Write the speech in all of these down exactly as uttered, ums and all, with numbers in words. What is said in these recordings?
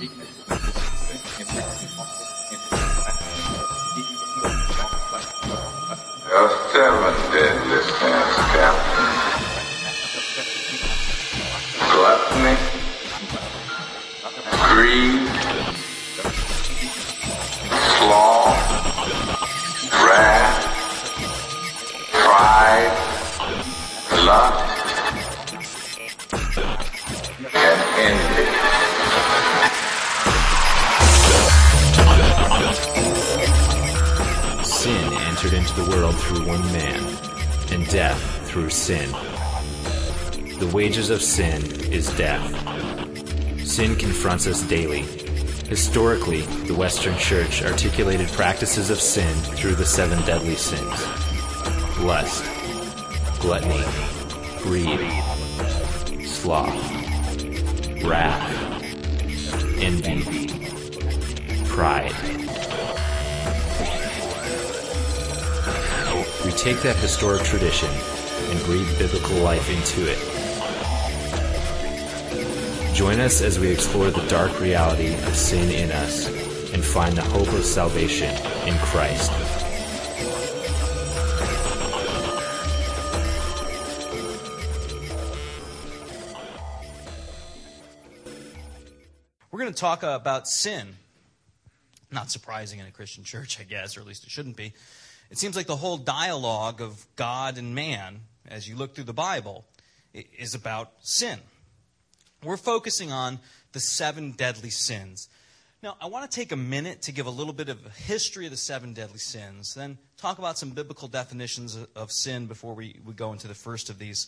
There are seven deadly sins, Captain. Gluttony, greed, sloth, wrath, pride, lust, and envy. Sin entered into the world through one man, and death through sin. The wages of sin is death. Sin confronts us daily. Historically, the Western Church articulated practices of sin through the seven deadly sins: lust, gluttony, greed, sloth, wrath, envy, pride. We take that historic tradition and breathe biblical life into it. Join us as we explore the dark reality of sin in us and find the hope of salvation in Christ. We're going to talk uh, about sin. Not surprising in a Christian church, I guess, or at least it shouldn't be. It seems like the whole dialogue of God and man, as you look through the Bible, is about sin. We're focusing on the seven deadly sins. Now, I want to take a minute to give a little bit of a history of the seven deadly sins, then talk about some biblical definitions of sin before we, we go into the first of these.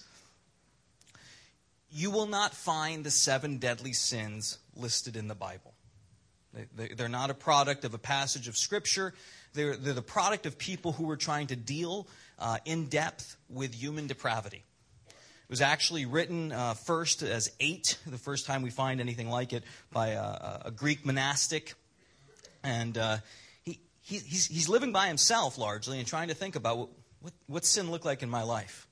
You will not find the seven deadly sins listed in the Bible. They, they're not a product of a passage of Scripture. They're, they're the product of people who were trying to deal uh, in depth with human depravity. It was actually written uh, first as eight, the first time we find anything like it, by a, a Greek monastic. And uh, he, he, he's, he's living by himself largely and trying to think about what, what, what sin looked like in my life.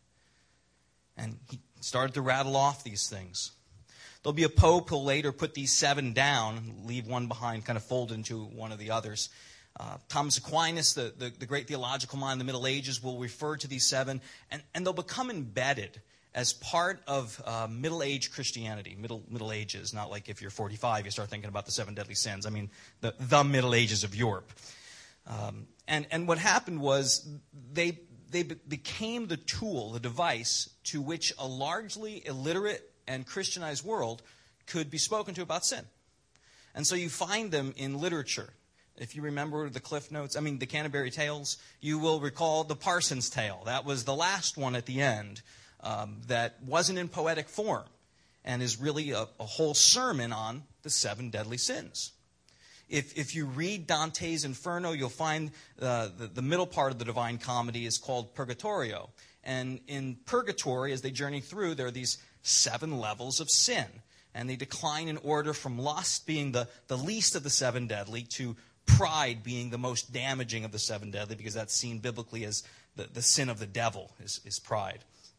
And he started to rattle off these things. There'll be a pope who'll later put these seven down, leave one behind, kind of fold into one of the others. Uh, Thomas Aquinas, the, the, the great theological mind in the Middle Ages, will refer to these seven, and, and they'll become embedded as part of uh, Middle Age Christianity. Middle Middle Ages, not like if you're forty-five, you start thinking about the seven deadly sins. I mean, the, the Middle Ages of Europe. Um, and, and what happened was they, they be- became the tool, the device, to which a largely illiterate and Christianized world could be spoken to about sin. And so you find them in literature. If you remember the Cliff Notes, I mean the Canterbury Tales, you will recall the Parson's Tale. That was the last one at the end um, that wasn't in poetic form and is really a, a whole sermon on the seven deadly sins. If, if you read Dante's Inferno, you'll find uh, the, the middle part of the Divine Comedy is called Purgatorio. And in Purgatory, as they journey through, there are these seven levels of sin. And they decline in order from lust being the, the least of the seven deadly to pride being the most damaging of the seven deadly, because that's seen biblically as the, the sin of the devil is, is pride.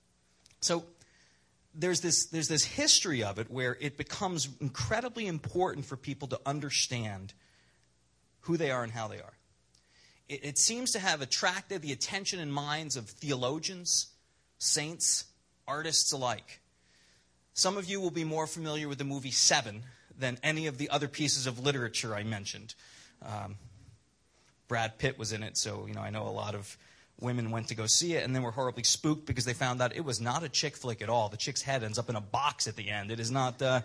So there's this, there's this history of it where it becomes incredibly important for people to understand who they are and how they are. It, it seems to have attracted the attention and minds of theologians, saints, artists alike. Some of you will be more familiar with the movie Seven than any of the other pieces of literature I mentioned. Um, Brad Pitt was in it, so you know I know a lot of women went to go see it and then were horribly spooked because they found out it was not a chick flick at all. The chick's head ends up in a box at the end. It is not. Uh,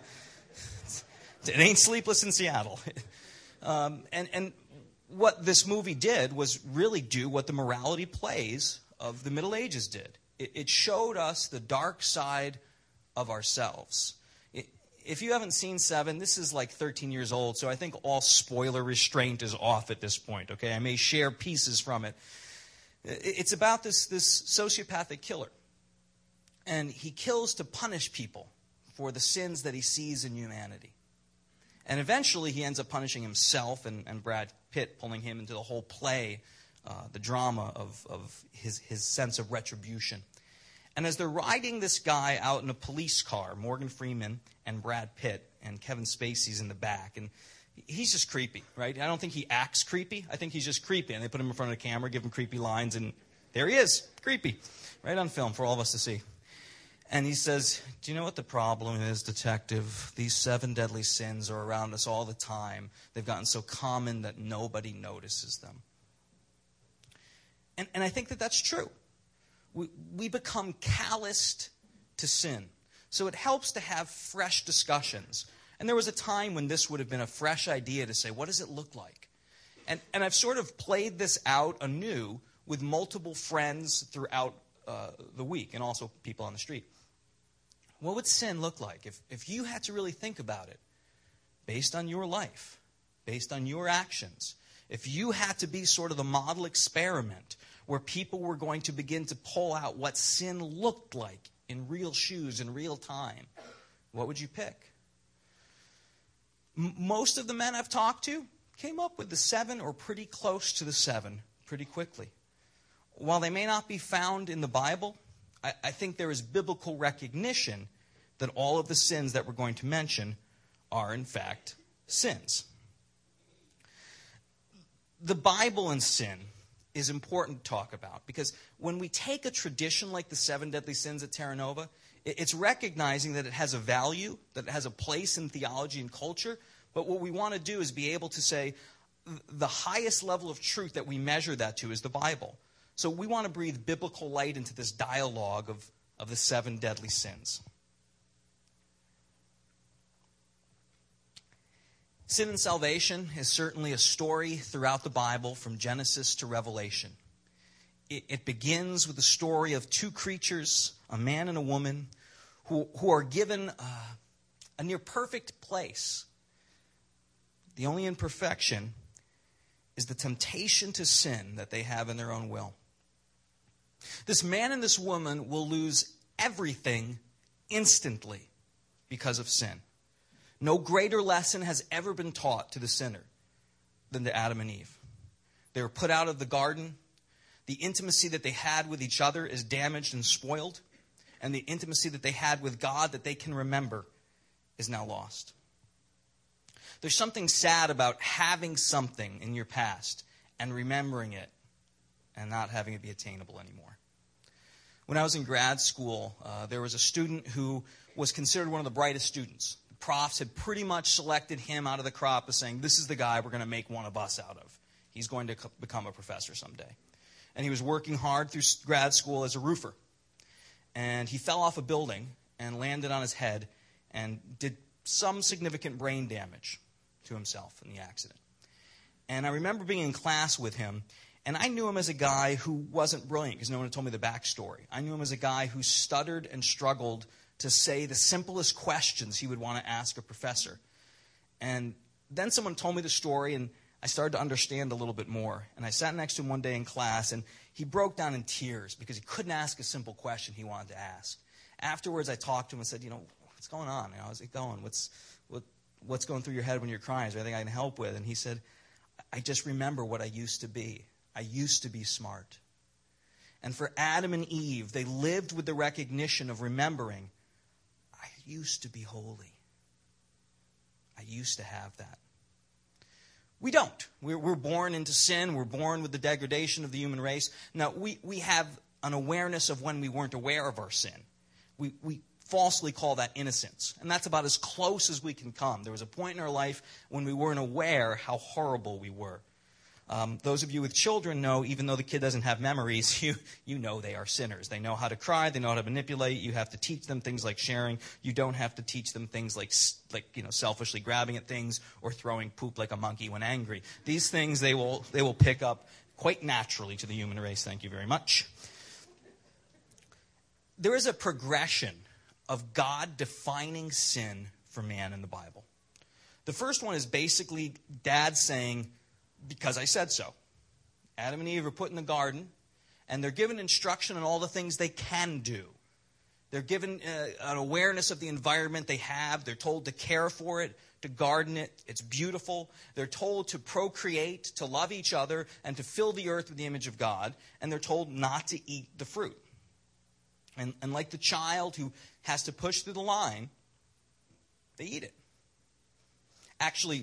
it ain't Sleepless in Seattle. um, and and what this movie did was really do what the morality plays of the Middle Ages did. It, it showed us the dark side of ourselves. If you haven't seen Seven, this is like thirteen years old, so I think all spoiler restraint is off at this point, okay? I may share pieces from it. It's about this, this sociopathic killer. And he kills to punish people for the sins that he sees in humanity. And eventually he ends up punishing himself and, and Brad Pitt, pulling him into the whole play, uh, the drama of, of his, his sense of retribution. And as they're riding this guy out in a police car, Morgan Freeman and Brad Pitt, and Kevin Spacey's in the back. And he's just creepy, right? I don't think he acts creepy. I think he's just creepy. And they put him in front of the camera, give him creepy lines, and there he is, creepy, right on film for all of us to see. And he says, do you know what the problem is, detective? These seven deadly sins are around us all the time. They've gotten so common that nobody notices them. And, and I think that that's true. We, we become calloused to sin. So it helps to have fresh discussions. And there was a time when this would have been a fresh idea to say, what does it look like? And, and I've sort of played this out anew with multiple friends throughout uh, the week, and also people on the street. What would sin look like if, if you had to really think about it based on your life, based on your actions? If you had to be sort of the model experiment where people were going to begin to pull out what sin looked like in real shoes, in real time, what would you pick? M- most of the men I've talked to came up with the seven or pretty close to the seven pretty quickly. While they may not be found in the Bible, I, I think there is biblical recognition that all of the sins that we're going to mention are, in fact, sins. The Bible and sin is important to talk about because when we take a tradition like the seven deadly sins at Terra Nova, it's recognizing that it has a value, that it has a place in theology and culture, but what we want to do is be able to say the highest level of truth that we measure that to is the Bible. So we want to breathe biblical light into this dialogue of, of the seven deadly sins. Sin and salvation is certainly a story throughout the Bible from Genesis to Revelation. It, it begins with the story of two creatures, a man and a woman, who, who are given uh, a near perfect place. The only imperfection is the temptation to sin that they have in their own will. This man and this woman will lose everything instantly because of sin. No greater lesson has ever been taught to the sinner than to Adam and Eve. They were put out of the garden. The intimacy that they had with each other is damaged and spoiled. And the intimacy that they had with God that they can remember is now lost. There's something sad about having something in your past and remembering it and not having it be attainable anymore. When I was in grad school, uh, there was a student who was considered one of the brightest students. The profs had pretty much selected him out of the crop as saying, this is the guy we're going to make one of us out of. He's going to co- become a professor someday. And he was working hard through grad school as a roofer. And he fell off a building and landed on his head and did some significant brain damage to himself in the accident. And I remember being in class with him, and I knew him as a guy who wasn't brilliant because no one had told me the backstory. I knew him as a guy who stuttered and struggled to say the simplest questions he would want to ask a professor. And then someone told me the story, and I started to understand a little bit more. And I sat next to him one day in class, and he broke down in tears because he couldn't ask a simple question he wanted to ask. Afterwards, I talked to him and said, you know, what's going on? You know, how's it going? What's, what, what's going through your head when you're crying? Is there anything I can help with? And he said, I just remember what I used to be. I used to be smart. And for Adam and Eve, they lived with the recognition of remembering, I used to be holy. I used to have that. We don't. We're, we're born into sin. We're born with the degradation of the human race. Now, we, we have an awareness of when we weren't aware of our sin. We, we falsely call that innocence. And that's about as close as we can come. There was a point in our life when we weren't aware how horrible we were. Um, those of you with children know, even though the kid doesn't have memories, you, you know they are sinners. They know how to cry. They know how to manipulate. You have to teach them things like sharing. You don't have to teach them things like, like you know, selfishly grabbing at things or throwing poop like a monkey when angry. These things they will, they will pick up quite naturally to the human race. Thank you very much. There is a progression of God defining sin for man in the Bible. The first one is basically Dad saying, because I said so. Adam and Eve are put in the garden, and they're given instruction on all the things they can do. They're given uh, an awareness of the environment they have. They're told to care for it, to garden it. It's beautiful. They're told to procreate, to love each other, and to fill the earth with the image of God. And they're told not to eat the fruit. And, and like the child who has to push through the line, they eat it. Actually,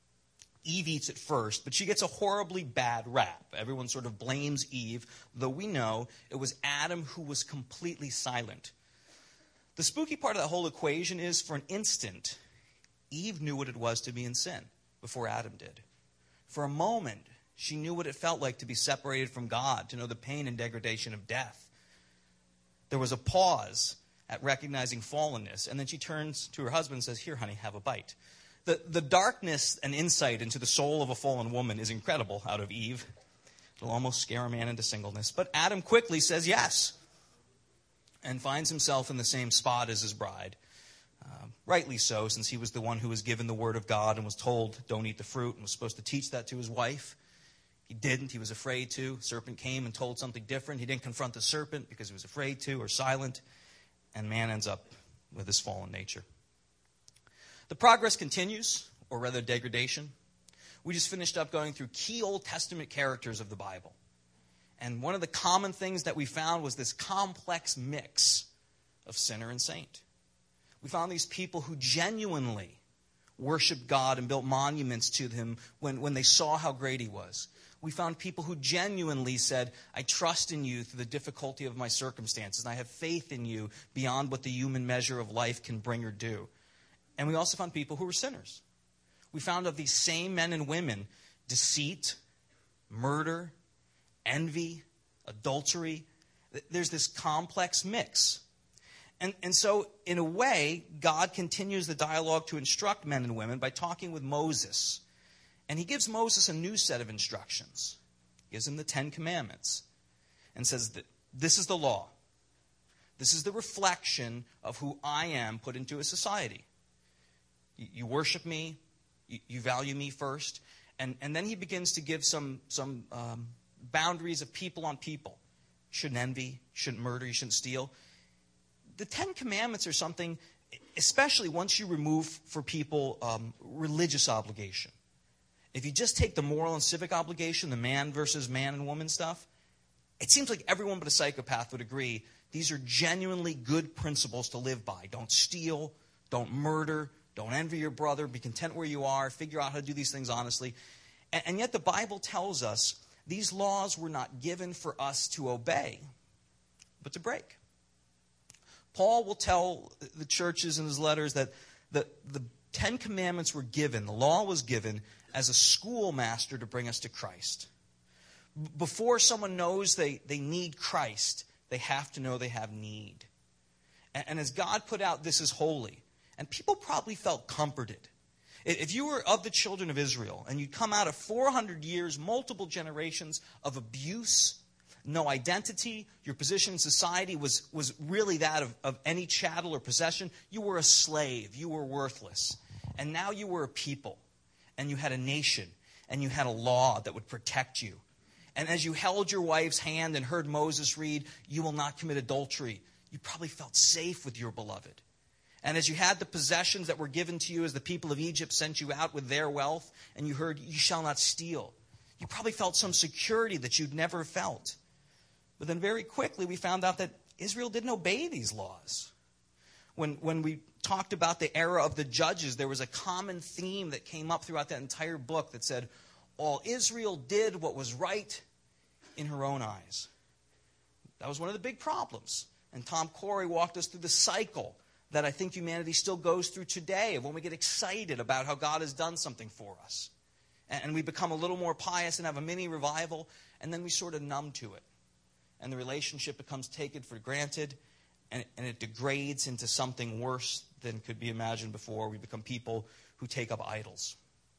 Eve eats it first, but she gets a horribly bad rap. Everyone sort of blames Eve, though we know it was Adam who was completely silent. The spooky part of that whole equation is, for an instant, Eve knew what it was to be in sin before Adam did. For a moment, she knew what it felt like to be separated from God, to know the pain and degradation of death. There was a pause at recognizing fallenness, and then she turns to her husband and says, "Here, honey, have a bite." The, the darkness and insight into the soul of a fallen woman is incredible out of Eve. It'll almost scare a man into singleness. But Adam quickly says yes and finds himself in the same spot as his bride. Uh, rightly so, since he was the one who was given the word of God and was told, don't eat the fruit, and was supposed to teach that to his wife. He didn't. He was afraid to. The serpent came and told something different. He didn't confront the serpent because he was afraid to or silent. And man ends up with his fallen nature. The progress continues, or rather degradation. We just finished up going through key Old Testament characters of the Bible. And one of the common things that we found was this complex mix of sinner and saint. We found these people who genuinely worshiped God and built monuments to him when, when they saw how great he was. We found people who genuinely said, I trust in you through the difficulty of my circumstances, and I have faith in you beyond what the human measure of life can bring or do. And we also found people who were sinners. We found of these same men and women deceit, murder, envy, adultery. There's this complex mix. And, and so, in a way, God continues the dialogue to instruct men and women by talking with Moses. And he gives Moses a new set of instructions. He gives him the Ten Commandments and says that this is the law. This is the reflection of who I am put into a society. You, you worship me. You, you value me first. And, and then he begins to give some, some um, boundaries of people on people. You shouldn't envy. You shouldn't murder. You shouldn't steal. The Ten Commandments are something, especially once you remove for people um, religious obligation. If you just take the moral and civic obligation, the man versus man and woman stuff, it seems like everyone but a psychopath would agree these are genuinely good principles to live by. Don't steal, don't murder, don't envy your brother, be content where you are, figure out how to do these things honestly. And, and yet the Bible tells us these laws were not given for us to obey, but to break. Paul will tell the churches in his letters that the, the Ten Commandments were given, the law was given as a schoolmaster to bring us to Christ. B- before someone knows they, they need Christ, they have to know they have need. And, and as God put out, this is holy. And people probably felt comforted. If you were of the children of Israel and you'd come out of four hundred years, multiple generations of abuse, no identity, your position in society was, was really that of, of any chattel or possession, you were a slave, you were worthless. And now you were a people, and you had a nation, and you had a law that would protect you. And as you held your wife's hand and heard Moses read, you will not commit adultery, you probably felt safe with your beloved. And as you had the possessions that were given to you as the people of Egypt sent you out with their wealth, and you heard, you shall not steal, you probably felt some security that you'd never felt. But then very quickly we found out that Israel didn't obey these laws. When, when we talked about the era of the judges, there was a common theme that came up throughout that entire book that said, all Israel did what was right in her own eyes. That was one of the big problems. And Tom Corey walked us through the cycle that I think humanity still goes through today of when we get excited about how God has done something for us. And, and we become a little more pious and have a mini revival, and then we sort of numb to it. And the relationship becomes taken for granted, and, and it degrades into something worse than could be imagined before. We become people who take up idols.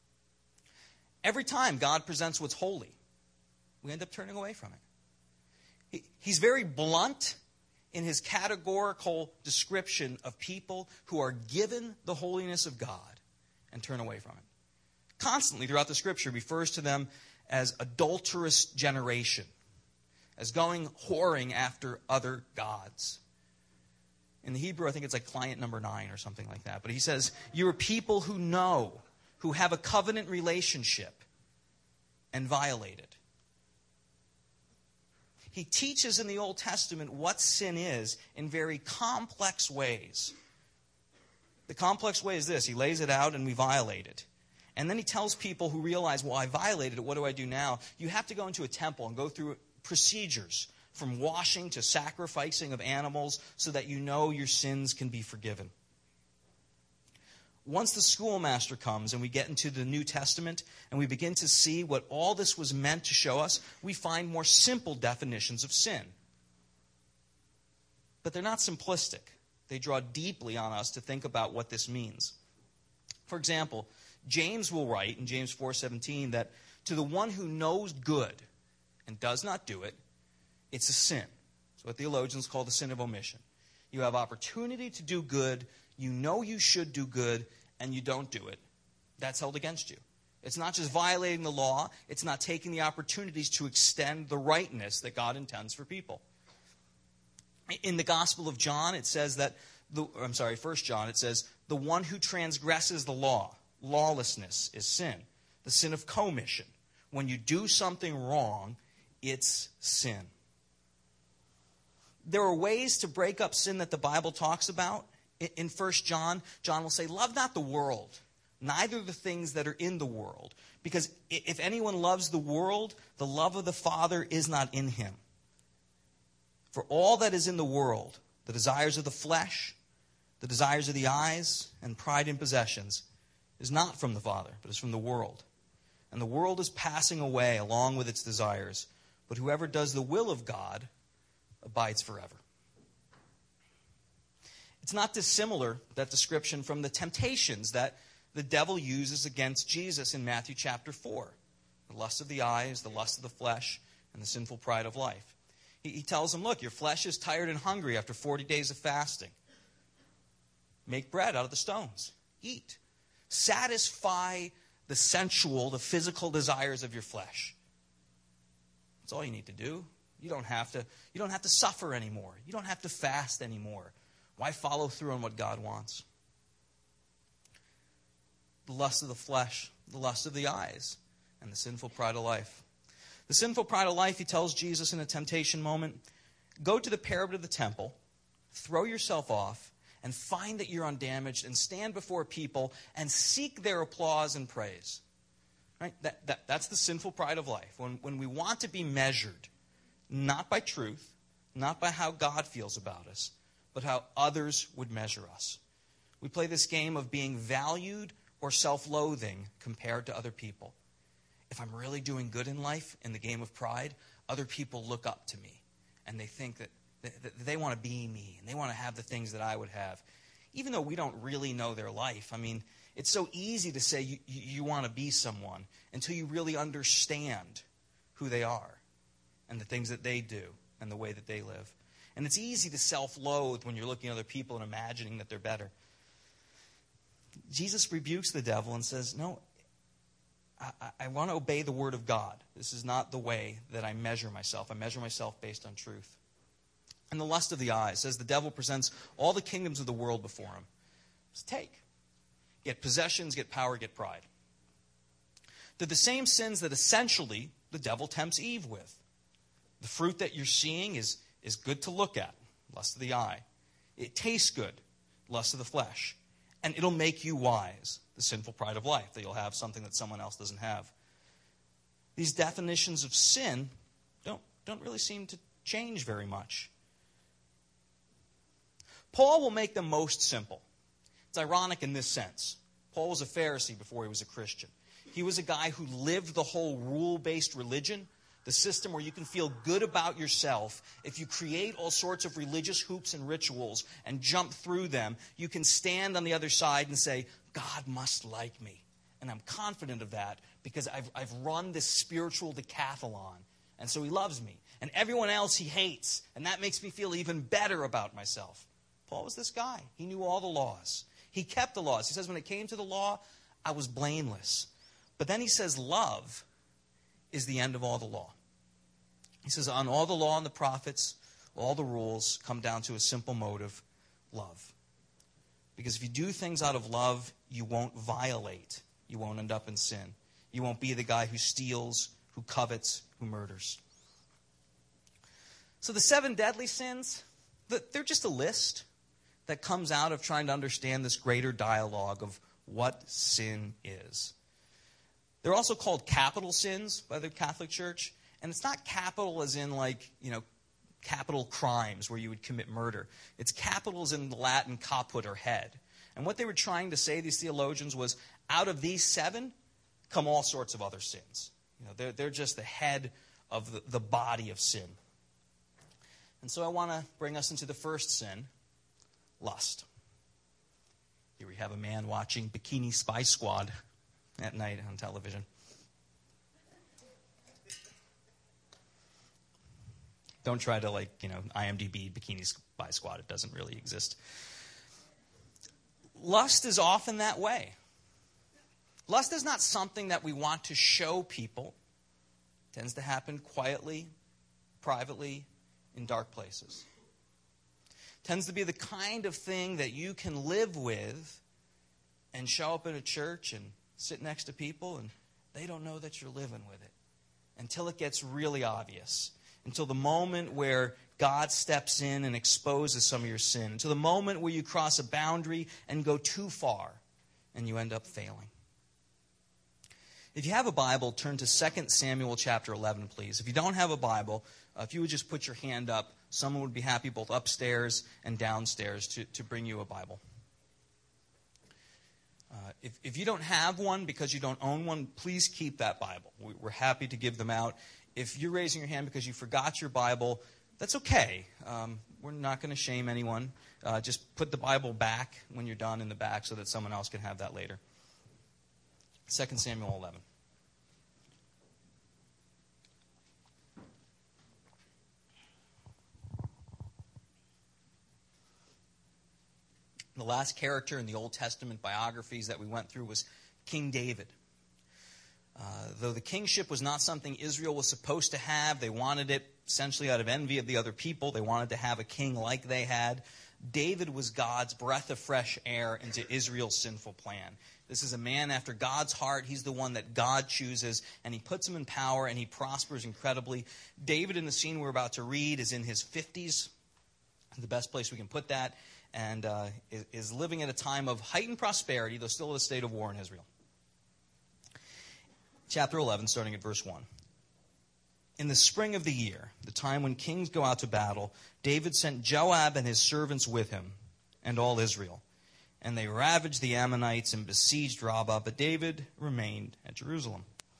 Every time God presents what's holy, we end up turning away from it. He, he's very blunt in his categorical description of people who are given the holiness of God and turn away from it. Constantly throughout the Scripture refers to them as adulterous generation, as going whoring after other gods. In the Hebrew, I think it's like client number nine or something like that. But he says, you're people who know, who have a covenant relationship and violate it. He teaches in the Old Testament what sin is in very complex ways. The complex way is this. He lays it out and we violate it. And then he tells people who realize, well, I violated it, what do I do now? You have to go into a temple and go through procedures from washing to sacrificing of animals so that you know your sins can be forgiven. Once the schoolmaster comes and we get into the New Testament and we begin to see what all this was meant to show us, we find more simple definitions of sin. But they're not simplistic. They draw deeply on us to think about what this means. For example, James will write in James four seventeen that to the one who knows good and does not do it, it's a sin. It's what theologians call the sin of omission. You have opportunity to do good, you know you should do good, and you don't do it. That's held against you. It's not just violating the law, it's not taking the opportunities to extend the rightness that God intends for people. In the Gospel of John, it says that, the, I'm sorry, First John, it says, the one who transgresses the law, lawlessness is sin. The sin of commission. When you do something wrong, it's sin. There are ways to break up sin that the Bible talks about. In First John, John will say, love not the world, neither the things that are in the world. Because if anyone loves the world, the love of the Father is not in him. For all that is in the world, the desires of the flesh, the desires of the eyes, and pride in possessions, is not from the Father, but is from the world. And the world is passing away along with its desires, but whoever does the will of God abides forever. It's not dissimilar, that description, from the temptations that the devil uses against Jesus in Matthew chapter four. The lust of the eyes, the lust of the flesh, and the sinful pride of life. He, he tells him, look, your flesh is tired and hungry after forty days of fasting. Make bread out of the stones. Eat. Satisfy the sensual, the physical desires of your flesh. That's all you need to do. You don't have to, you don't have to suffer anymore. You don't have to fast anymore. Why follow through on what God wants? The lust of the flesh, the lust of the eyes, and the sinful pride of life. The sinful pride of life, he tells Jesus in a temptation moment, go to the parapet of the temple, throw yourself off, and find that you're undamaged, and stand before people and seek their applause and praise. Right? That, that, that's the sinful pride of life. When, when we want to be measured, not by truth, not by how God feels about us, but how others would measure us. We play this game of being valued or self-loathing compared to other people. If I'm really doing good in life, in the game of pride, other people look up to me, and they think that they want to be me, and they want to have the things that I would have. Even though we don't really know their life. I mean, it's so easy to say you, you want to be someone until you really understand who they are and the things that they do and the way that they live. And it's easy to self-loathe when you're looking at other people and imagining that they're better. Jesus rebukes the devil and says, no, I, I want to obey the word of God. This is not the way that I measure myself. I measure myself based on truth. And the lust of the eyes says the devil presents all the kingdoms of the world before him. Just take. Get possessions, get power, get pride. They're the same sins that essentially the devil tempts Eve with. The fruit that you're seeing is, is good to look at, lust of the eye. It tastes good, lust of the flesh. And it'll make you wise, the sinful pride of life, that you'll have something that someone else doesn't have. These definitions of sin don't, don't really seem to change very much. Paul will make them most simple. It's ironic in this sense. Paul was a Pharisee before he was a Christian. He was a guy who lived the whole rule-based religion, the system where you can feel good about yourself. If you create all sorts of religious hoops and rituals and jump through them, you can stand on the other side and say, God must like me. And I'm confident of that because I've, I've run this spiritual decathlon. And so he loves me. And everyone else he hates. And that makes me feel even better about myself. Paul was this guy. He knew all the laws. He kept the laws. He says, when it came to the law, I was blameless. But then he says, love is the end of all the law. He says, on all the law and the prophets, all the rules come down to a simple motive, love. Because if you do things out of love, you won't violate. You won't end up in sin. You won't be the guy who steals, who covets, who murders. So the seven deadly sins, they're just a list that comes out of trying to understand this greater dialogue of what sin is. They're also called capital sins by the Catholic Church. And it's not capital as in like, you know, capital crimes where you would commit murder. It's capital as in the Latin caput or head. And what they were trying to say, these theologians, was out of these seven come all sorts of other sins. You know, they're, they're just the head of the, the body of sin. And so I want to bring us into the first sin, lust. Here we have a man watching Bikini Spy Squad at night on television. Don't try to, like, you know, I M D B Bikini Spy Squad. It doesn't really exist. Lust is often that way. Lust is not something that we want to show people. It tends to happen quietly, privately, in dark places. It tends to be the kind of thing that you can live with and show up in a church and sit next to people and they don't know that you're living with it until it gets really obvious. Until the moment where God steps in and exposes some of your sin. Until the moment where you cross a boundary and go too far and you end up failing. If you have a Bible, turn to Second Samuel chapter eleven, please. If you don't have a Bible, uh, if you would just put your hand up, someone would be happy both upstairs and downstairs to, to bring you a Bible. Uh, if, if you don't have one because you don't own one, please keep that Bible. We, we're happy to give them out. If you're raising your hand because you forgot your Bible, that's okay. Um, we're not going to shame anyone. Uh, just put the Bible back when you're done in the back so that someone else can have that later. Second Samuel eleven. The last character in the Old Testament biographies that we went through was King David. Uh, though the kingship was not something Israel was supposed to have, they wanted it essentially out of envy of the other people. They wanted to have a king like they had. David was God's breath of fresh air into Israel's sinful plan. This is a man after God's heart. He's the one that God chooses, and he puts him in power, and he prospers incredibly. David, in the scene we're about to read, is in his fifties. The best place we can put that. And uh, is, is living at a time of heightened prosperity, though still in a state of war in Israel. Chapter eleven, starting at verse one. In the spring of the year, the time when kings go out to battle, David sent Joab and his servants with him, and all Israel. And they ravaged the Ammonites and besieged Rabbah, but David remained at Jerusalem.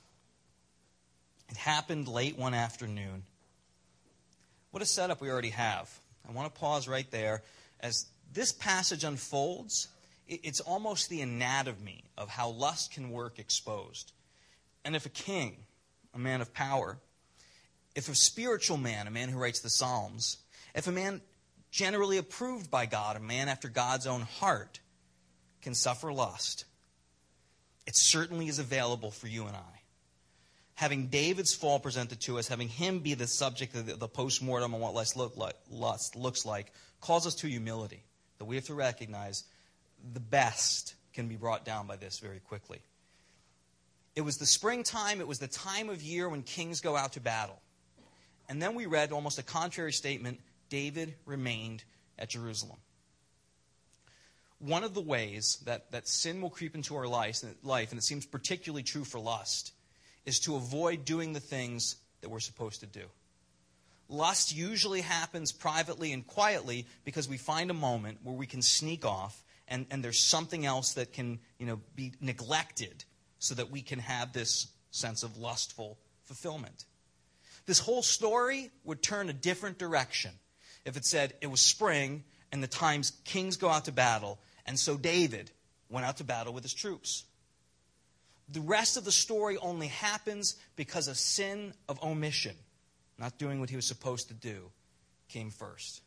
It happened late one afternoon. What a setup we already have. I want to pause right there. As this passage unfolds, it's almost the anatomy of how lust can work exposed. And if a king, a man of power, if a spiritual man, a man who writes the Psalms, if a man generally approved by God, a man after God's own heart, can suffer lust, it certainly is available for you and I. Having David's fall presented to us, having him be the subject of the, the post-mortem on what lust, look like, lust looks like, calls us to humility. That we have to recognize the best can be brought down by this very quickly. It was the springtime. It was the time of year when kings go out to battle. And then we read almost a contrary statement, David remained at Jerusalem. One of the ways that, that sin will creep into our life, life, and it seems particularly true for lust, is to avoid doing the things that we're supposed to do. Lust usually happens privately and quietly because we find a moment where we can sneak off and, and there's something else that can, you know, be neglected so that we can have this sense of lustful fulfillment. This whole story would turn a different direction if it said it was spring and the times kings go out to battle, and so David went out to battle with his troops. The rest of the story only happens because a sin of omission, not doing what he was supposed to do, came first.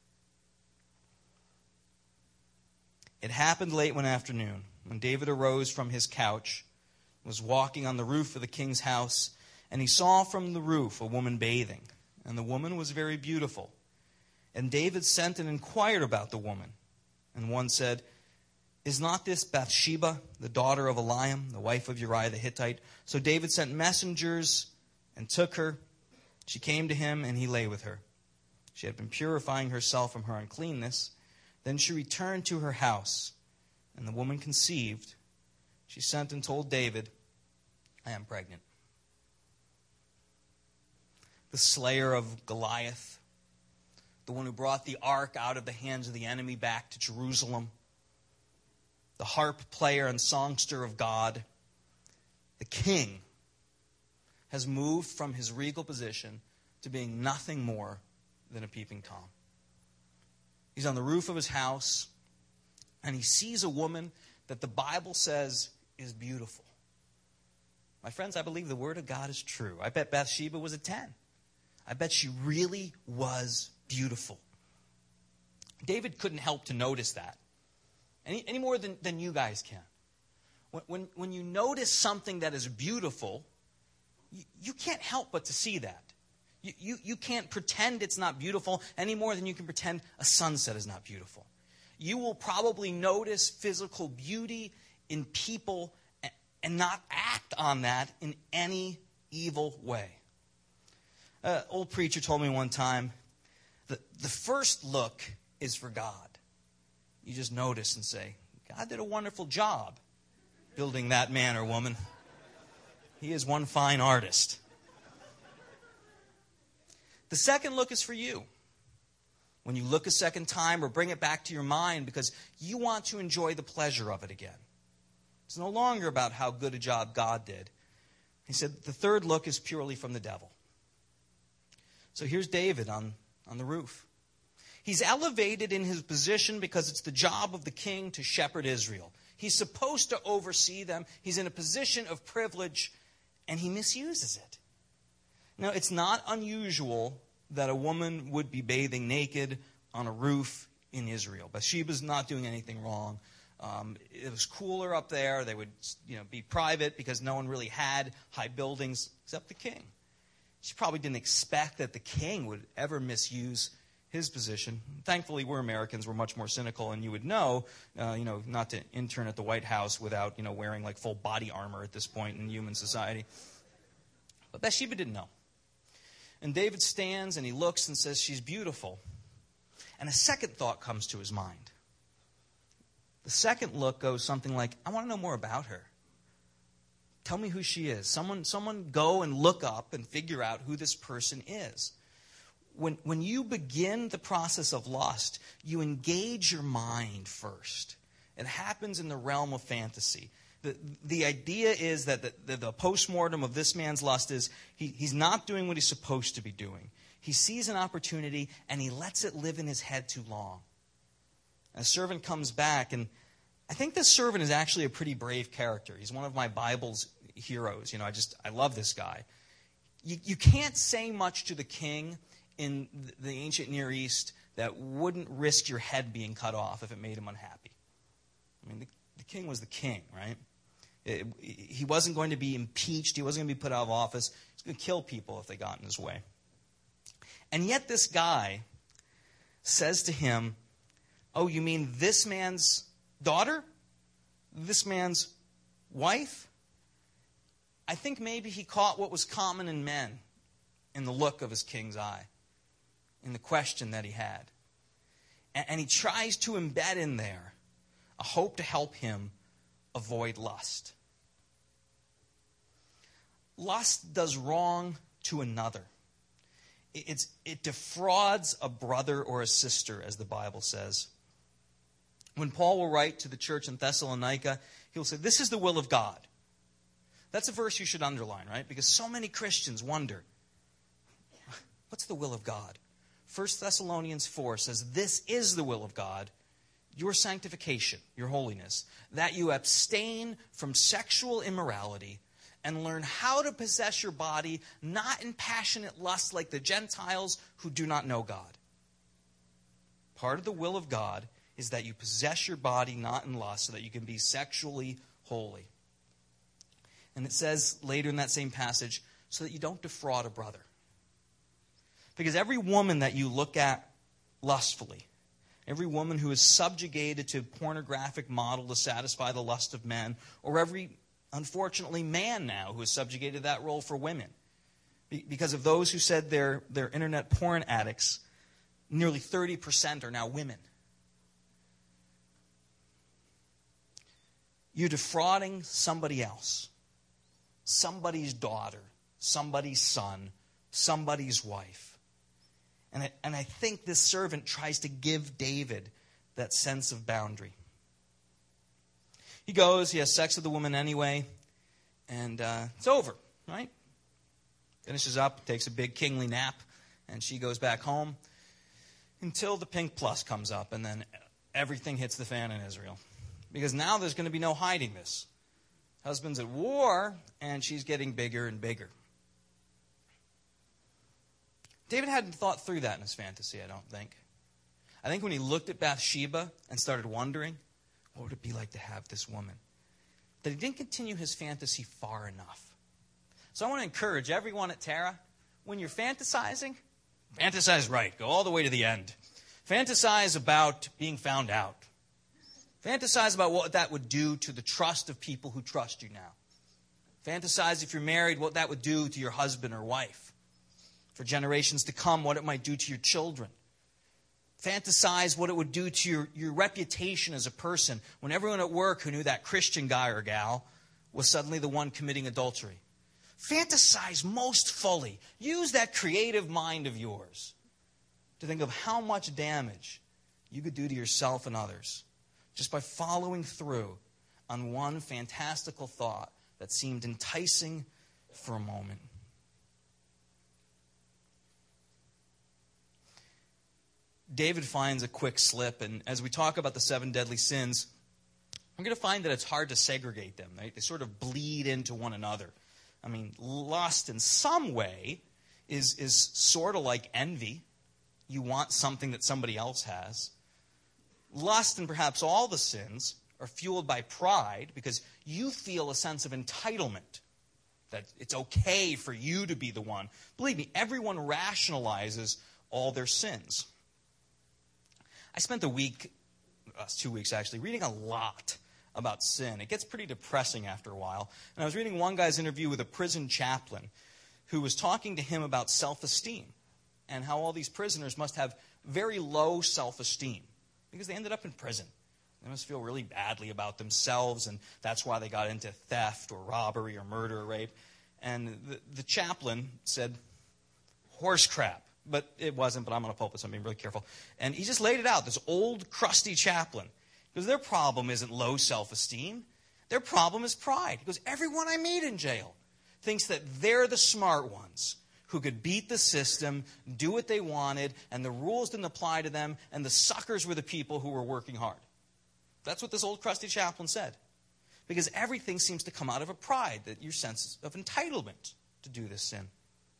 It happened late one afternoon when David arose from his couch, was walking on the roof of the king's house, and he saw from the roof a woman bathing, and the woman was very beautiful. And David sent and inquired about the woman. And one said, "Is not this Bathsheba, the daughter of Eliam, the wife of Uriah the Hittite?" So David sent messengers and took her. She came to him, and he lay with her. She had been purifying herself from her uncleanness. Then she returned to her house, and the woman conceived. She sent and told David, I am pregnant. The slayer of Goliath, the one who brought the ark out of the hands of the enemy back to Jerusalem, the harp player and songster of God, the king, has moved from his regal position to being nothing more than a peeping Tom. He's on the roof of his house, and he sees a woman that the Bible says is beautiful. My friends, I believe the Word of God is true. I bet Bathsheba was a ten. I bet she really was beautiful. David couldn't help to notice that, any, any more than, than you guys can. When, when, when you notice something that is beautiful, you, you can't help but to see that. You, you, you can't pretend it's not beautiful any more than you can pretend a sunset is not beautiful. You will probably notice physical beauty in people and, and not act on that in any evil way. An old preacher told me one time that the first look is for God. You just notice and say, God did a wonderful job building that man or woman. He is one fine artist. The second look is for you. When you look a second time or bring it back to your mind because you want to enjoy the pleasure of it again. It's no longer about how good a job God did. He said the third look is purely from the devil. So here's David on, on the roof. He's elevated in his position because it's the job of the king to shepherd Israel. He's supposed to oversee them. He's in a position of privilege, and he misuses it. Now, it's not unusual that a woman would be bathing naked on a roof in Israel. Bathsheba's not doing anything wrong. Um, it was cooler up there. They would, you know, be private because no one really had high buildings except the king. She probably didn't expect that the king would ever misuse his position. Thankfully, we're Americans. We're much more cynical, and you would know, uh, you know, not to intern at the White House without, you know, wearing like full body armor at this point in human society. But Bathsheba didn't know. And David stands and he looks and says, she's beautiful. And a second thought comes to his mind. The second look goes something like, I want to know more about her. Tell me who she is. Someone, someone go and look up and figure out who this person is. When, when you begin the process of lust, you engage your mind first. It happens in the realm of fantasy. The, the idea is that the, the, the postmortem of this man's lust is he, he's not doing what he's supposed to be doing. He sees an opportunity and he lets it live in his head too long. A servant comes back, and I think this servant is actually a pretty brave character. He's one of my Bible's heroes. You know, I just, I love this guy. You, you can't say much to the king in the ancient Near East that wouldn't risk your head being cut off if it made him unhappy. I mean, the, the king was the king, right? It, he wasn't going to be impeached. He wasn't going to be put out of office. He was going to kill people if they got in his way. And yet this guy says to him, oh, you mean this man's daughter? This man's wife? I think maybe he caught what was common in men in the look of his king's eye, in the question that he had. And, and he tries to embed in there a hope to help him avoid lust. Lust does wrong to another. It's, it defrauds a brother or a sister, as the Bible says. When Paul will write to the church in Thessalonica, he'll say, this is the will of God. That's a verse you should underline, right? Because so many Christians wonder, what's the will of God? First Thessalonians four says, this is the will of God, your sanctification, your holiness, that you abstain from sexual immorality and learn how to possess your body, not in passionate lust like the Gentiles who do not know God. Part of the will of God is that you possess your body not in lust so that you can be sexually holy. And it says later in that same passage, so that you don't defraud a brother. Because every woman that you look at lustfully, every woman who is subjugated to a pornographic model to satisfy the lust of men, or every, unfortunately, man now who is subjugated to that role for women. Because of those who said they're, they're internet porn addicts, nearly thirty percent are now women. You're defrauding somebody else. somebody's daughter, somebody's son, somebody's wife. And I, and I think this servant tries to give David that sense of boundary. He goes, he has sex with the woman anyway, and uh, it's over, right? Finishes up, takes a big kingly nap, and she goes back home until the pink plus comes up, and then everything hits the fan in Israel. Because now there's going to be no hiding this. Husband's at war, and she's getting bigger and bigger. David hadn't thought through that in his fantasy, I don't think. I think when he looked at Bathsheba and started wondering, what would it be like to have this woman? That he didn't continue his fantasy far enough. So I want to encourage everyone at Terra, when you're fantasizing, fantasize right. Go all the way to the end. Fantasize about being found out. Fantasize about what that would do to the trust of people who trust you now. Fantasize, if you're married, what that would do to your husband or wife. For generations to come, what it might do to your children. Fantasize what it would do to your, your reputation as a person when everyone at work who knew that Christian guy or gal was suddenly the one committing adultery. Fantasize most fully. Use that creative mind of yours to think of how much damage you could do to yourself and others just by following through on one fantastical thought that seemed enticing for a moment. David finds a quick slip, and as we talk about the seven deadly sins, we're going to find that it's hard to segregate them. Right? They sort of bleed into one another. I mean, lust in some way is, is sort of like envy. You want something that somebody else has. Lust and perhaps all the sins are fueled by pride because you feel a sense of entitlement, that it's okay for you to be the one. Believe me, everyone rationalizes all their sins. I spent a week, uh, two weeks actually, reading a lot about sin. It gets pretty depressing after a while. And I was reading one guy's interview with a prison chaplain who was talking to him about self-esteem and how all these prisoners must have very low self-esteem because they ended up in prison. They must feel really badly about themselves, and that's why they got into theft or robbery or murder or rape. And the, the chaplain said, horse crap. But it wasn't, but I'm on a pulpit, so I'm being really careful. And he just laid it out, this old, crusty chaplain. Because their problem isn't low self-esteem. Their problem is pride. He goes, everyone I meet in jail thinks that they're the smart ones who could beat the system, do what they wanted, and the rules didn't apply to them, and the suckers were the people who were working hard. That's what this old, crusty chaplain said. Because everything seems to come out of a pride, that your sense of entitlement to do this sin.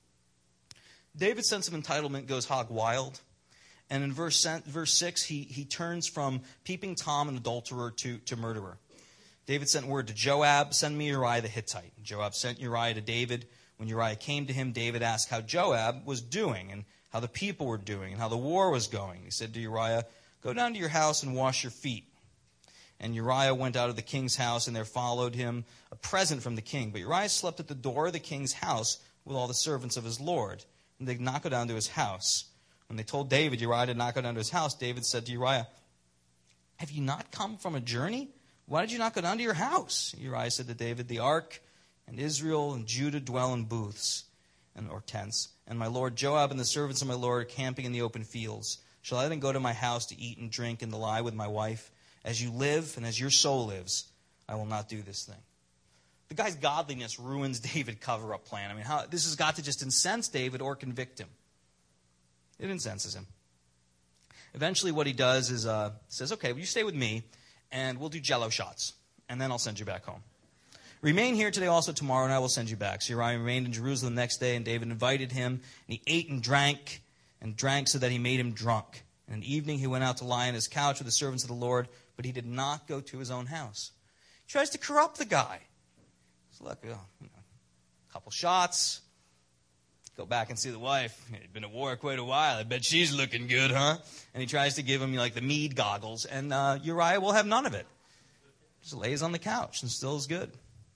David's sense of entitlement goes hog wild. And in verse, verse six, he, he turns from peeping Tom, an adulterer, to, to murderer. David sent word to Joab, send me Uriah the Hittite. And Joab sent Uriah to David. When Uriah came to him, David asked how Joab was doing and how the people were doing and how the war was going. He said to Uriah, go down to your house and wash your feet. And Uriah went out of the king's house, and there followed him a present from the king. But Uriah slept at the door of the king's house with all the servants of his lord. And they did not go down to his house. When they told David Uriah did not go down to his house, David said to Uriah, have you not come from a journey? Why did you not go down to your house? Uriah said to David, the ark and Israel and Judah dwell in booths and or tents, and my lord Joab and the servants of my lord are camping in the open fields. Shall I then go to my house to eat and drink and to lie with my wife? As you live and as your soul lives, I will not do this thing. The guy's godliness ruins David's cover-up plan. I mean, how, this has got to just incense David or convict him. It incenses him. Eventually what he does is uh, says, okay, well, you stay with me, and we'll do jello shots, and then I'll send you back home. Remain here today also tomorrow, and I will send you back. So Uriah remained in Jerusalem the next day, and David invited him, and he ate and drank, and drank so that he made him drunk. And in the evening he went out to lie on his couch with the servants of the Lord, but he did not go to his own house. He tries to corrupt the guy. So look, you know, a couple shots, go back and see the wife. He'd been at war quite a while. I bet she's looking good, huh? And he tries to give him like the mead goggles, and uh, Uriah will have none of it. Just lays on the couch and still is good.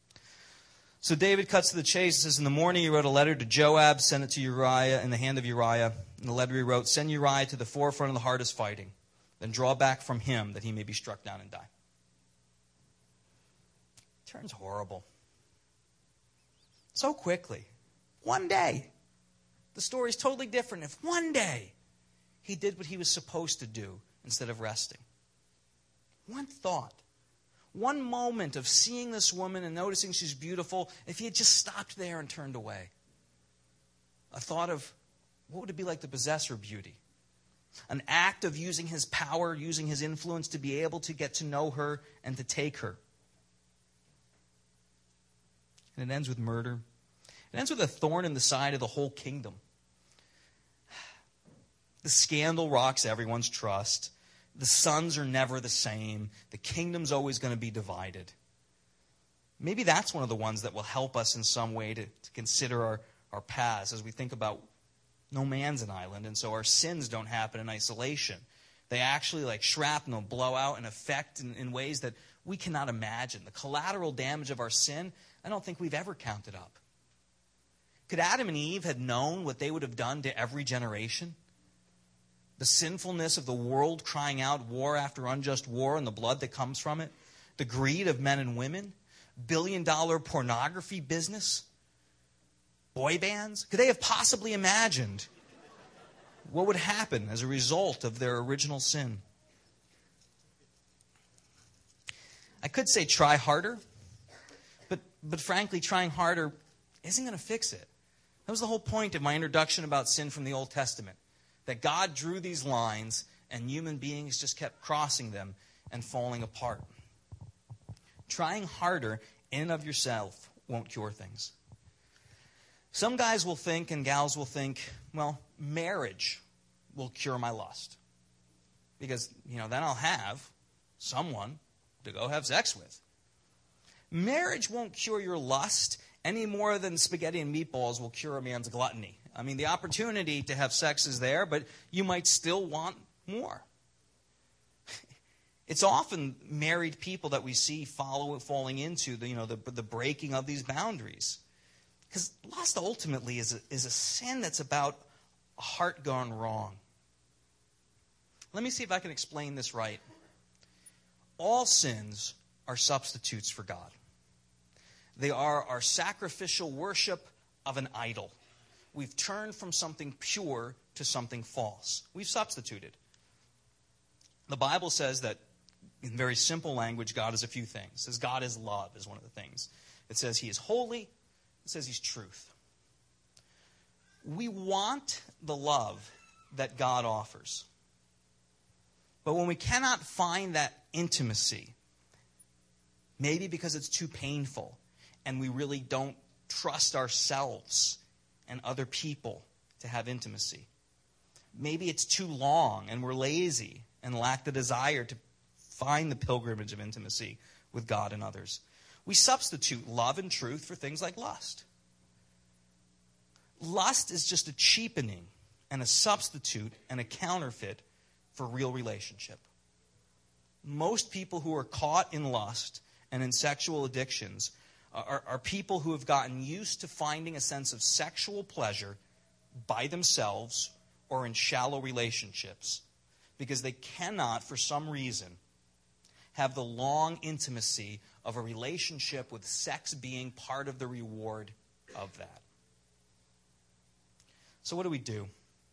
So David cuts to the chase. It says, in the morning he wrote a letter to Joab, sent it to Uriah in the hand of Uriah. In the letter he wrote, send Uriah to the forefront of the hardest fighting. Then draw back from him that he may be struck down and die. It turns horrible. so quickly. One day. The story's totally different if one day he did what he was supposed to do instead of resting. One thought. One moment of seeing this woman and noticing she's beautiful, if he had just stopped there and turned away. A thought of what would it be like to possess her beauty? An act of using his power, using his influence to be able to get to know her and to take her. And it ends with murder. It ends with a thorn in the side of the whole kingdom. The scandal rocks everyone's trust. The sons are never the same. The kingdom's always going to be divided. Maybe that's one of the ones that will help us in some way to, to consider our, our paths as we think about no man's an island, and so our sins don't happen in isolation. They actually, like shrapnel, blow out and affect in, in ways that we cannot imagine. The collateral damage of our sin, I don't think we've ever counted up. Could Adam and Eve have known what they would have done to every generation? The sinfulness of the world crying out war after unjust war and the blood that comes from it? The greed of men and women? Billion-dollar pornography business? Boy bands? Could they have possibly imagined what would happen as a result of their original sin? I could say try harder, but, but frankly, trying harder isn't going to fix it. That was the whole point of my introduction about sin from the Old Testament. That God drew these lines and human beings just kept crossing them and falling apart. Trying harder in and of yourself won't cure things. Some guys will think and gals will think, well, marriage will cure my lust. Because, you know, then I'll have someone to go have sex with. Marriage won't cure your lust any more than spaghetti and meatballs will cure a man's gluttony. I mean, the opportunity to have sex is there, but you might still want more. It's often married people that we see follow falling into the, you know, the, the breaking of these boundaries. Because lust ultimately is a, is a sin that's about a heart gone wrong. Let me see if I can explain this right. All sins are substitutes for God. They are our sacrificial worship of an idol. We've turned from something pure to something false. We've substituted. The Bible says that, in very simple language, God is a few things. It says God is love is one of the things. It says he is holy. It says he's truth. We want the love that God offers. But when we cannot find that intimacy, maybe because it's too painful and we really don't trust ourselves and other people to have intimacy. Maybe it's too long and we're lazy and lack the desire to find the pilgrimage of intimacy with God and others. We substitute love and truth for things like lust. Lust is just a cheapening and a substitute and a counterfeit for real relationship. Most people who are caught in lust and in sexual addictions are, are people who have gotten used to finding a sense of sexual pleasure by themselves or in shallow relationships because they cannot, for some reason, have the long intimacy of a relationship with sex being part of the reward of that. So what do we do?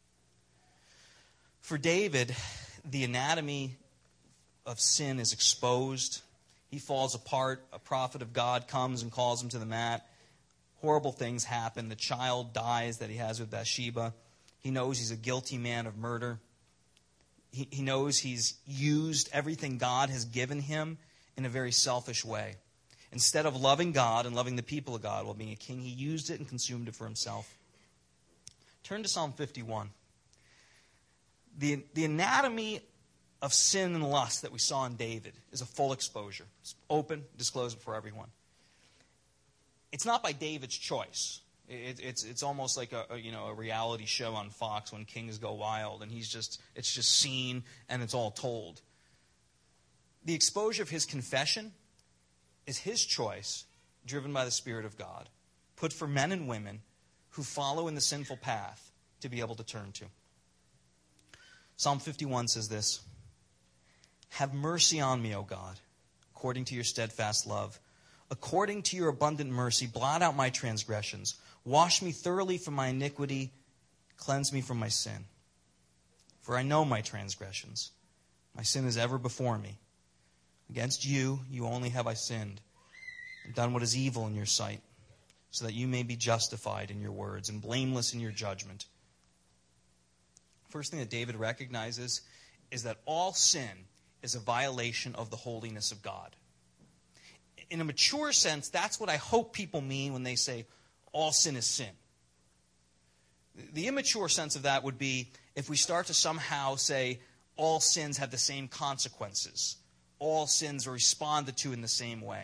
For David, the anatomy of sin is exposed. He falls apart. A prophet of God comes and calls him to the mat. Horrible things happen. The child dies that he has with Bathsheba. He knows he's a guilty man of murder. He, he knows he's used everything God has given him in a very selfish way. Instead of loving God and loving the people of God while being a king, he used it and consumed it for himself. Turn to Psalm fifty-one. The, the anatomy of sin and lust that we saw in David is a full exposure. It's open, disclosed before everyone. It's not by David's choice. It, it's it's almost like a, a you know a reality show on Fox when kings go wild, and he's just it's just seen and it's all told. The exposure of his confession is his choice, driven by the Spirit of God, put for men and women who follow in the sinful path to be able to turn to. Psalm fifty-one says this: "Have mercy on me, O God, according to your steadfast love. According to your abundant mercy, blot out my transgressions. Wash me thoroughly from my iniquity. Cleanse me from my sin. For I know my transgressions. My sin is ever before me. Against you, you only have I sinned, and done what is evil in your sight, so that you may be justified in your words and blameless in your judgment. First thing that David recognizes is that all sin is a violation of the holiness of God. In a mature sense, that's what I hope people mean when they say all sin is sin. The immature sense of that would be if we start to somehow say all sins have the same consequences. All sins are responded to in the same way.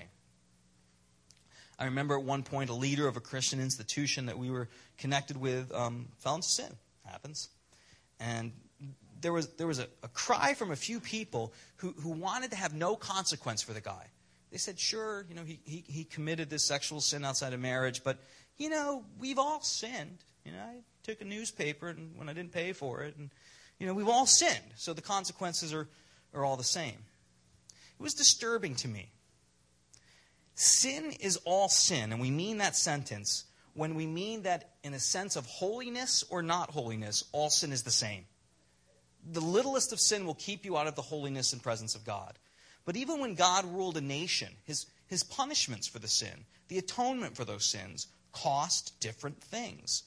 I remember at one point a leader of a Christian institution that we were connected with um, fell into sin. Happens. And there was there was a, a cry from a few people who, who wanted to have no consequence for the guy. They said, sure, you know, he, he, he committed this sexual sin outside of marriage, but, you know, we've all sinned. You know, I took a newspaper and when I didn't pay for it, and, you know, we've all sinned, so the consequences are, are all the same. It was disturbing to me. Sin is all sin, and we mean that sentence when we mean that in a sense of holiness or not holiness, all sin is the same. The littlest of sin will keep you out of the holiness and presence of God. But even when God ruled a nation, his, his punishments for the sin, the atonement for those sins, cost different things.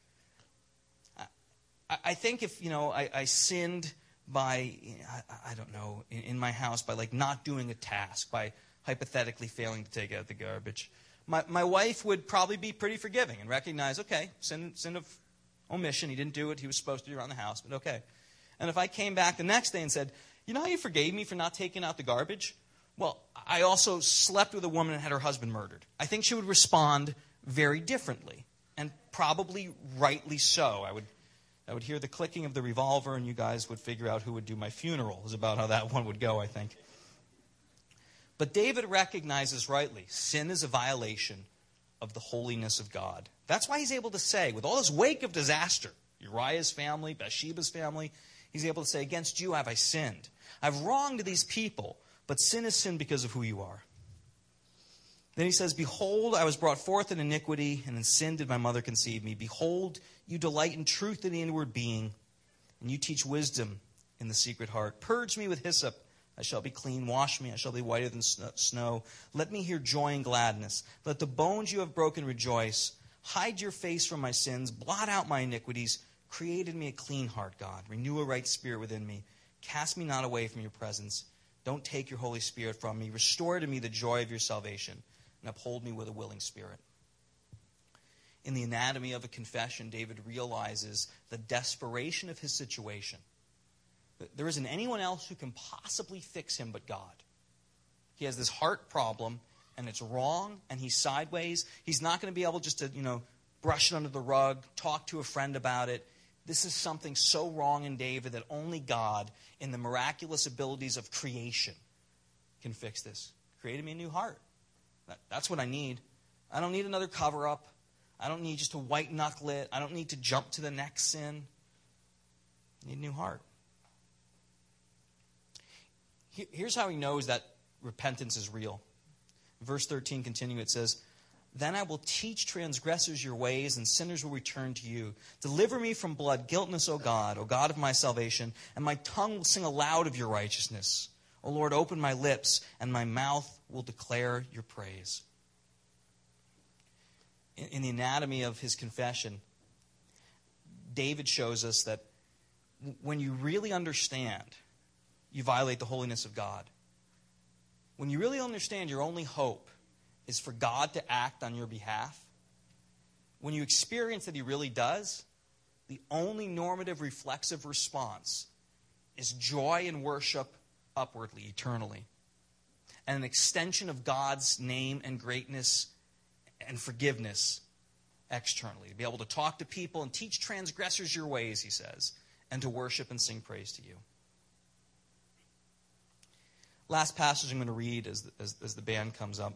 I, I think if, you know, I, I sinned by, I, I don't know, in, in my house, by like not doing a task, by hypothetically failing to take out the garbage, my, my wife would probably be pretty forgiving and recognize, okay, sin, sin of omission, he didn't do what he was supposed to do around the house, but okay. And if I came back the next day and said, you know how you forgave me for not taking out the garbage? Well, I also slept with a woman and had her husband murdered. I think she would respond very differently, and probably rightly so. I would I would hear the clicking of the revolver, and you guys would figure out who would do my funeral, is about how that one would go, I think. But David recognizes rightly, sin is a violation of the holiness of God. That's why he's able to say, with all this wake of disaster, Uriah's family, Bathsheba's family, he's able to say, against you have I sinned. I've wronged these people, but sin is sin because of who you are. Then he says, behold, I was brought forth in iniquity, and in sin did my mother conceive me. Behold, you delight in truth in the inward being, and you teach wisdom in the secret heart. Purge me with hyssop, I shall be clean. Wash me, I shall be whiter than snow. Let me hear joy and gladness. Let the bones you have broken rejoice. Hide your face from my sins. Blot out my iniquities. Create in me a clean heart, God. Renew a right spirit within me. Cast me not away from your presence. Don't take your Holy Spirit from me. Restore to me the joy of your salvation, and uphold me with a willing spirit. In the anatomy of a confession, David realizes the desperation of his situation. There isn't anyone else who can possibly fix him but God. He has this heart problem, and it's wrong, and he's sideways. He's not going to be able just to, you know, brush it under the rug, talk to a friend about it. This is something so wrong in David that only God, in the miraculous abilities of creation, can fix this. Created me a new heart. That, that's what I need. I don't need another cover-up. I don't need just to white-knuckle it. I don't need to jump to the next sin. I need a new heart. Here's how he knows that repentance is real. Verse thirteen continue, it says, then I will teach transgressors your ways, and sinners will return to you. Deliver me from blood, guiltness, O God, O God of my salvation, and my tongue will sing aloud of your righteousness. O Lord, open my lips, and my mouth will declare your praise. In, in the anatomy of his confession, David shows us that when you really understand, you violate the holiness of God. When you really understand your only hope is for God to act on your behalf, when you experience that he really does, the only normative reflexive response is joy and worship upwardly, eternally. And an extension of God's name and greatness and forgiveness externally. To be able to talk to people and teach transgressors your ways, he says, and to worship and sing praise to you. Last passage I'm going to read as, as, as the band comes up.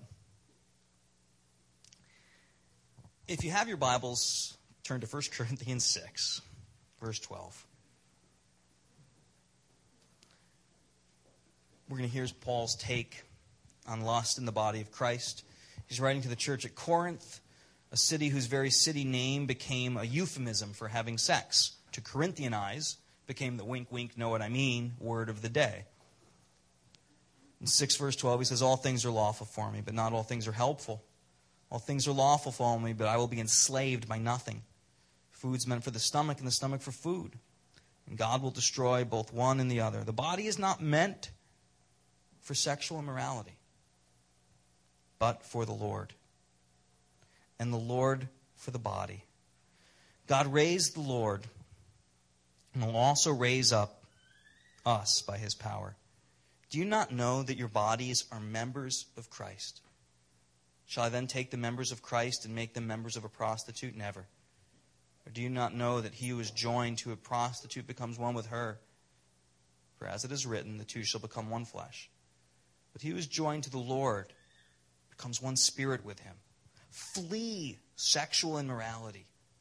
If you have your Bibles, turn to First Corinthians six, verse twelve. We're going to hear Paul's take on lust in the body of Christ. He's writing to the church at Corinth, a city whose very city name became a euphemism for having sex. To Corinthianize became the wink, wink, know what I mean word of the day. In six verse twelve, he says, all things are lawful for me, but not all things are helpful. All things are lawful for me, but I will be enslaved by nothing. Food's meant for the stomach, and the stomach for food. And God will destroy both one and the other. The body is not meant for sexual immorality, but for the Lord, and the Lord for the body. God raised the Lord, and will also raise up us by his power. Do you not know that your bodies are members of Christ? Shall I then take the members of Christ and make them members of a prostitute? Never. Or do you not know that he who is joined to a prostitute becomes one with her? For as it is written, the two shall become one flesh. But he who is joined to the Lord becomes one spirit with him. Flee sexual immorality.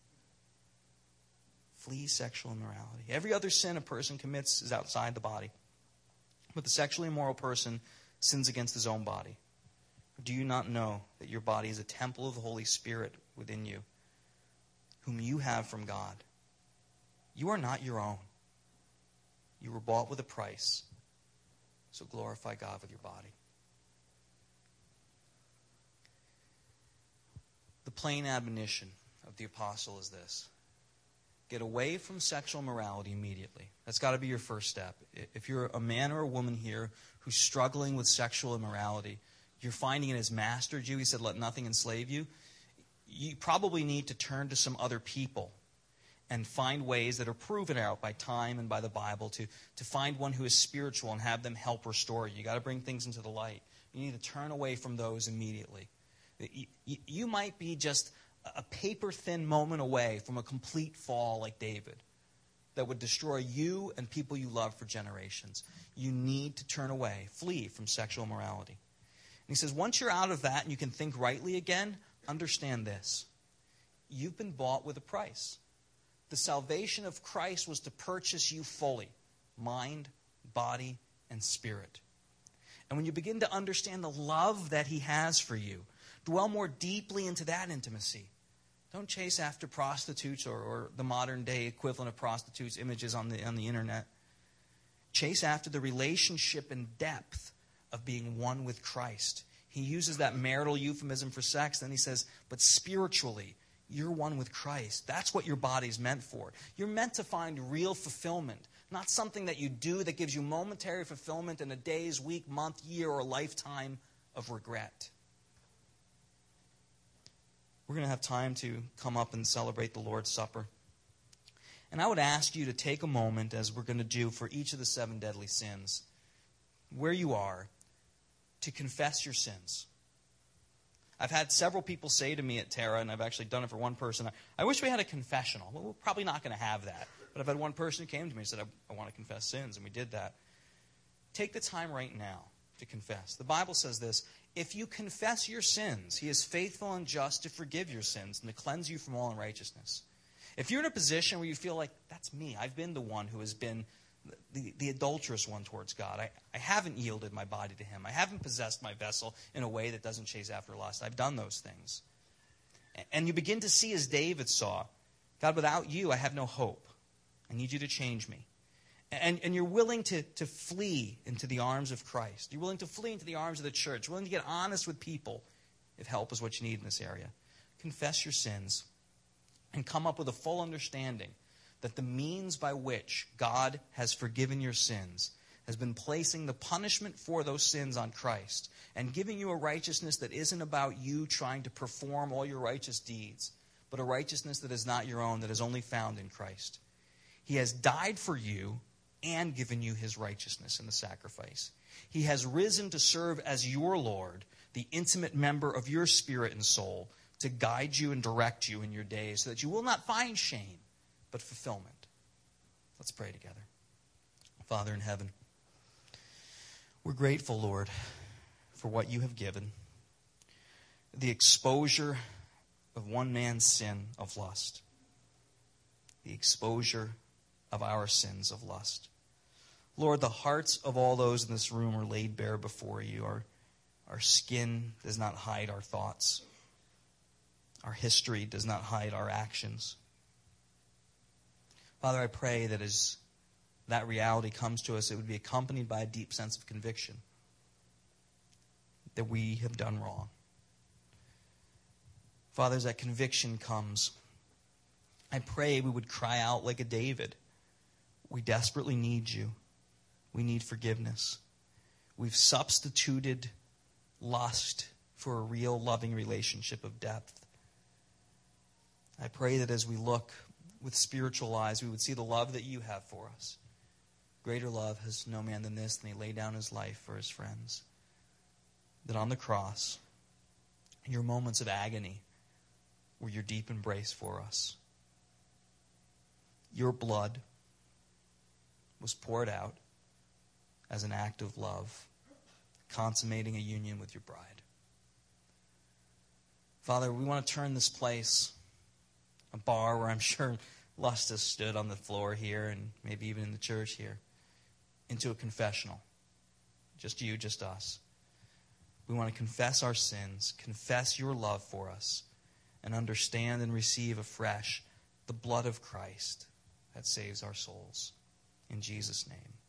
Flee sexual immorality. Every other sin a person commits is outside the body. But the sexually immoral person sins against his own body. Do you not know that your body is a temple of the Holy Spirit within you, whom you have from God? You are not your own. You were bought with a price. So glorify God with your body. The plain admonition of the apostle is this. Get away from sexual morality immediately. That's got to be your first step. If you're a man or a woman here who's struggling with sexual immorality, you're finding it has mastered you. He said, let nothing enslave you. You probably need to turn to some other people and find ways that are proven out by time and by the Bible to, to find one who is spiritual and have them help restore you. You've got to bring things into the light. You need to turn away from those immediately. You, you, you might be just a paper-thin moment away from a complete fall like David that would destroy you and people you love for generations. You need to turn away, flee from sexual immorality. And he says, once you're out of that and you can think rightly again, understand this. You've been bought with a price. The salvation of Christ was to purchase you fully, mind, body, and spirit. And when you begin to understand the love that he has for you, dwell more deeply into that intimacy. Don't chase after prostitutes or, or the modern day equivalent of prostitutes, images on the, on the internet. Chase after the relationship and depth of being one with Christ. He uses that marital euphemism for sex. Then he says, but spiritually, you're one with Christ. That's what your body's meant for. You're meant to find real fulfillment, not something that you do that gives you momentary fulfillment in a day's, week, month, year, or lifetime of regret. We're going to have time to come up and celebrate the Lord's Supper. And I would ask you to take a moment, as we're going to do for each of the seven deadly sins, where you are, to confess your sins. I've had several people say to me at Terra, and I've actually done it for one person, I wish we had a confessional. Well, we're probably not going to have that. But I've had one person who came to me and said, I, I want to confess sins, and we did that. Take the time right now to confess. The Bible says this, if you confess your sins, he is faithful and just to forgive your sins and to cleanse you from all unrighteousness. If you're in a position where you feel like, that's me, I've been the one who has been the, the adulterous one towards God. I, I haven't yielded my body to him. I haven't possessed my vessel in a way that doesn't chase after lust. I've done those things. And you begin to see as David saw, God, without you, I have no hope. I need you to change me. And, and you're willing to, to flee into the arms of Christ. You're willing to flee into the arms of the church. You're willing to get honest with people if help is what you need in this area. Confess your sins and come up with a full understanding that the means by which God has forgiven your sins has been placing the punishment for those sins on Christ and giving you a righteousness that isn't about you trying to perform all your righteous deeds, but a righteousness that is not your own, that is only found in Christ. He has died for you and given you his righteousness in the sacrifice. He has risen to serve as your Lord, the intimate member of your spirit and soul, to guide you and direct you in your days so that you will not find shame, but fulfillment. Let's pray together. Father in heaven, we're grateful, Lord, for what you have given. The exposure of one man's sin of lust. The exposure of our sins of lust. Lord, the hearts of all those in this room are laid bare before you. Our, Our skin does not hide our thoughts. Our history does not hide our actions. Father, I pray that as that reality comes to us, it would be accompanied by a deep sense of conviction that we have done wrong. Father, as that conviction comes, I pray we would cry out like a David. We desperately need you. We need forgiveness. We've substituted lust for a real loving relationship of depth. I pray that as we look with spiritual eyes, we would see the love that you have for us. Greater love has no man than this, than he laid down his life for his friends. That on the cross, your moments of agony were your deep embrace for us. Your blood was poured out as an act of love, consummating a union with your bride. Father, we want to turn this place, a bar where I'm sure lust has stood on the floor here and maybe even in the church here, into a confessional. Just you, just us. We want to confess our sins, confess your love for us, and understand and receive afresh the blood of Christ that saves our souls. In Jesus' name.